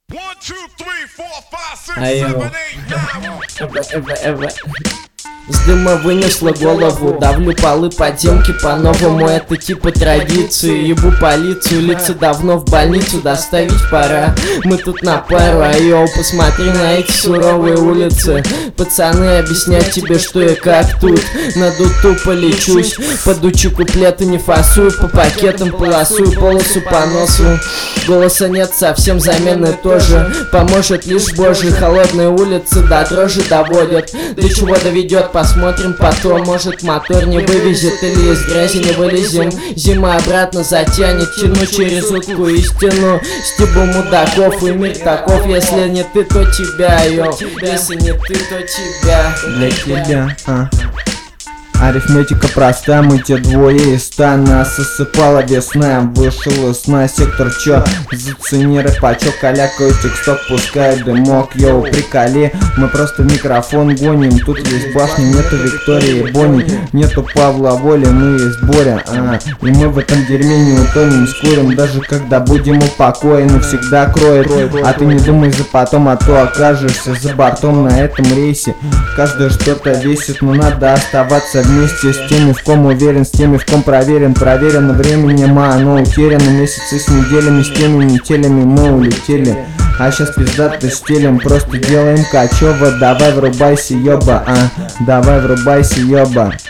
С дыма вынесла голову, давлю полы подземки по-новому. Это типа традиции, ебу полицию, лица давно в больницу доставить пора. Мы тут на пару, айоу, посмотри на эти суровые улицы. Пацаны, объяснять тебе, что и как тут. Надо тупо лечусь, подучу куплеты, не фасую, по пакетам полосую, полосу по носу. Голоса нет, совсем замены тоже. Поможет лишь Божий, холодные улицы до дрожи доводят. До чего доведет, посмотрим потом. Может мотор не вывезет или из грязи не вылезем. Зима обратно затянет, тяну через утку истину. Стебу мудаков и мир таков. Если не ты, то тебя, йо. Если не ты, то тебя. Для тебя, Арифметика проста, мы те двое из 100. Нас осыпала весна, вышел из сна. Сектор чё, зацени рэпачок, а-ля Костик, стоп, пускай дымок. Йоу, приколи, мы просто в микрофон гоним. Тут есть башня, нету Виктории Бонни, нету Павла Воли, но есть Боря, и мы в этом дерьме не утонем. Скорим, даже когда будем упокоены, всегда кроет. А ты не думай за потом, а то окажешься за бортом на этом рейсе. Каждый что-то весит, но надо оставаться вместе с теми, в ком уверен, с теми, в ком проверен. Проверено временем, оно утеряно. Месяцы с неделями, с теми метелями мы улетели. А сейчас пиздато стелем, просто делаем качево. Давай врубайся, ёба, давай врубайся, ёба.